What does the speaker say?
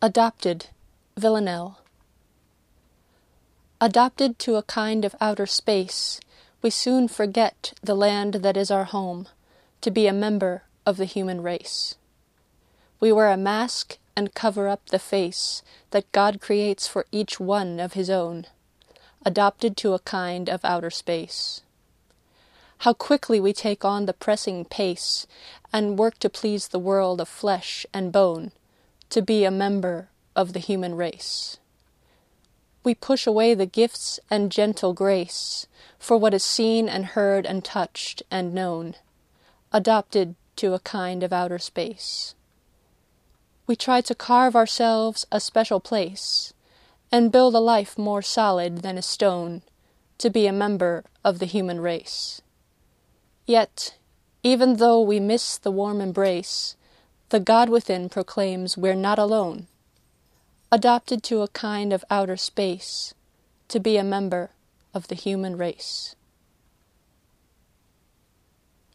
Adopted, Villanelle. Adopted to a kind of outer space, we soon forget the land that is our home, to be a member of the human race. We wear a mask and cover up the face that God creates for each one of his own, adopted to a kind of outer space. How quickly we take on the pressing pace and work to please the world of flesh and bone, to be a member of the human race. We push away the gifts and gentle grace for what is seen and heard and touched and known, adopted to a kind of outer space. We try to carve ourselves a special place and build a life more solid than a stone, to be a member of the human race. Yet, even though we miss the warm embrace, the God within proclaims we're not alone, adopted to a kind of outer space, to be a member of the human race.